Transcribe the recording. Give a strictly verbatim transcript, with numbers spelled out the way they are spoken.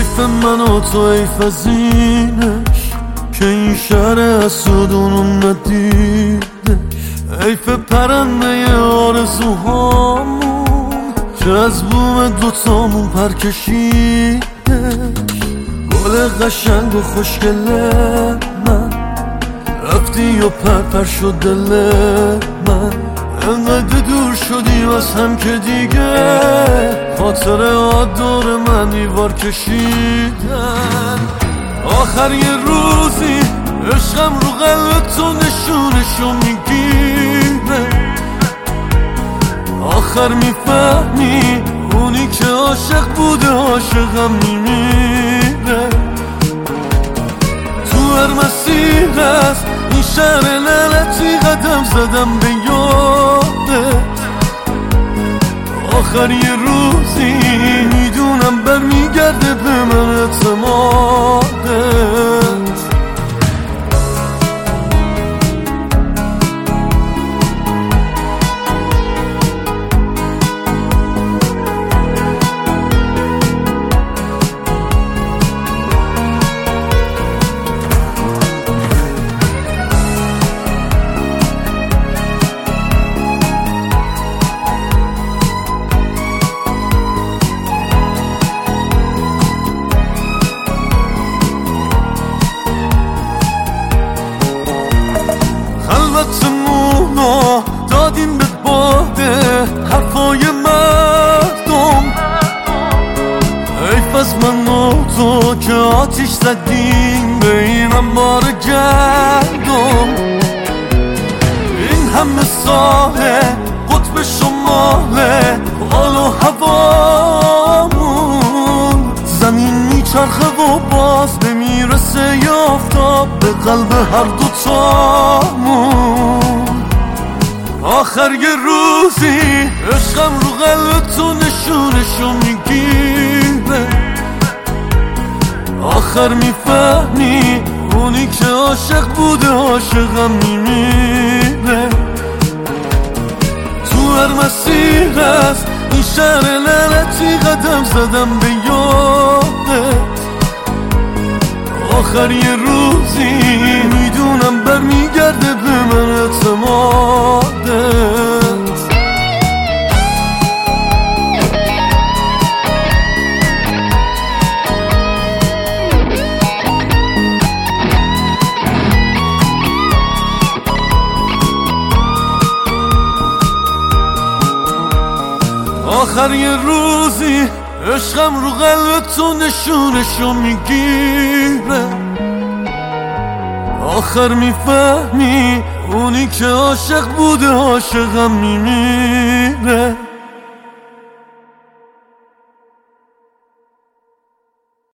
حیف من و تو، حیف از اینش که این شهر حسودونو ندیدش. حیف پرنده آرزوهامون که از بوم دوتامون پر کشیدش. گل قشنگ و خوشگل من رفتی و پر پر شد دل من. انقدر دور شدی از هم که دیگه خاطره ها دور من دیوار کشیدن. آخر یه روزی عشقم رو قلب تو نشونشو میگیره. آخر میفهمی اونی که عاشق بوده عاشقم میمیره. تو هر مسیر از این شهر لعنتی قدم زدم به یادت. آخر یه روزی میدونم برمیگرده به من اعتمادت. خلوتمونو دادیم به باده حرفای مردم. حیف از من و تو که آتیش زدیم به این انبار گندم. این همه ساله قطب شماله حال و هوامون. زمین میچرخه و باز نمیرسه یافتاب به قلب هر دوتامون. آخر یه روزی عشقم رو قلب تو نشونشو میگیره. آخر میفهمی اونی که عاشق بوده عاشقم میمیره. تو هر مسیر از این شهر لعنتی قدم زدم به یادت. آخر یه روزی میدونم برمیگرده به من اعتمادت. آخر یه روزی عشقم رو قلب تو نشونشو میگیره. آخر میفهمی اونی که عاشق بوده عاشقم میمیره.